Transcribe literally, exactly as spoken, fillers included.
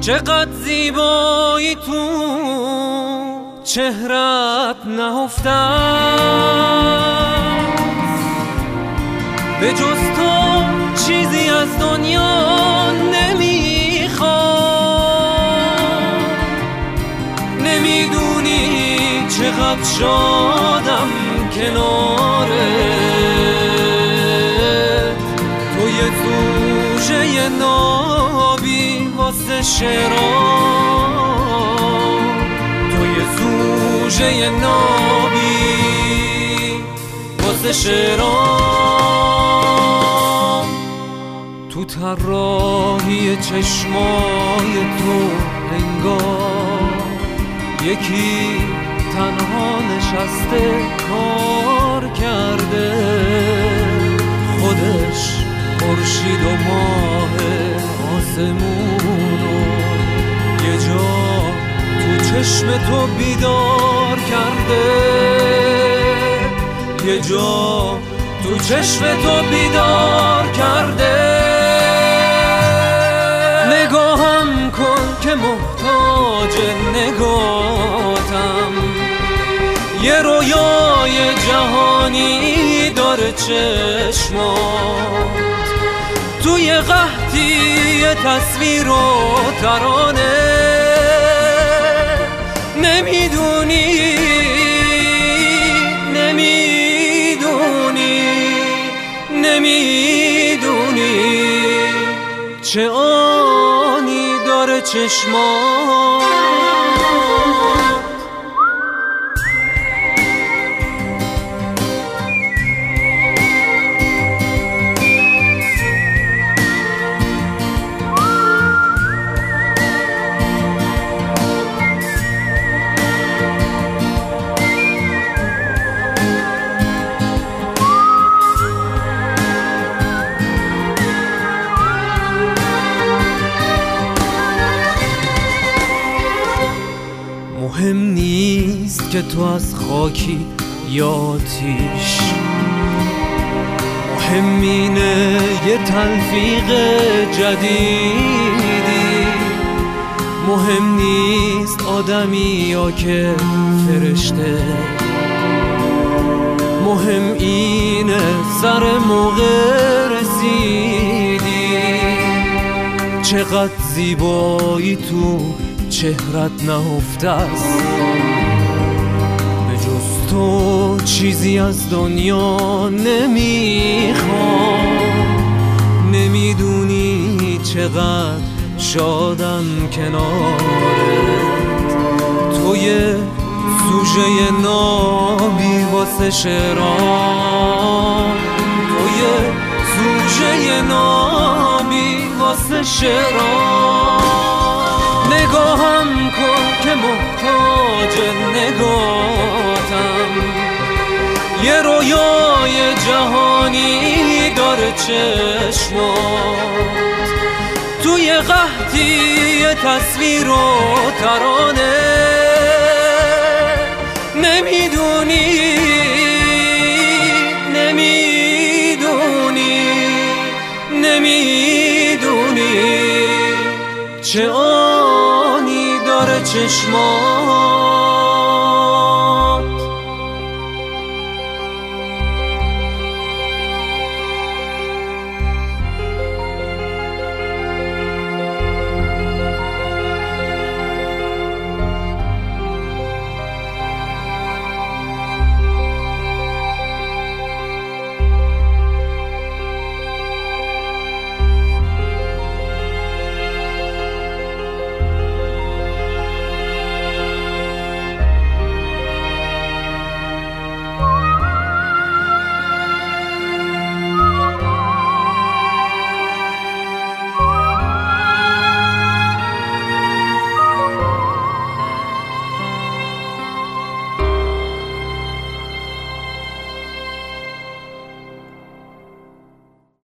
چقدر زیبایی تو چهرت نهفته است، به جز تو چیزی از دنیا نمیخوام. نمیدونی چقدر شادم کناره تو، یه توشه نابی واسه شعرام، تو یه توشه نابی واسه شعرام. تو طراحی چشمای تو انگار یکی تنها نشسته کار کرده، خودش خورشید و ماه آسمونو یه جا تو چشم تو بیدار کرده، یه جا تو چشم تو بیدار کرده. نگاهم کن که محتاج نگاتم، یه رویای جهانی داره چشمات، توی قحطی تصویر و ترانه. نمیدونی نمیدونی نمیدونی چه آنی داره چشمات. مهم نیست که تو از خاکی یا آتیش، مهم اینه یه تلفیق جدیدی. مهم نیست آدمی یا که فرشته، مهم اینه سر موقع رسیدی. چقدر زیبایی تو چهرت نهفته است، به جز تو چیزی از دنیا نمیخوام. نمیدونی چقدر شادم کنارت، تو یه سوژه نابی واسه شعرام، تو یه سوژه نابی واسه شعرام. نگاهم کن که محتاج نگاتم، یه رویای جهانی داره چشمات، توی قحطی تصویر و ترانه. نمیدونی نمیدونی نمیدونی چه آنی داره چشمات.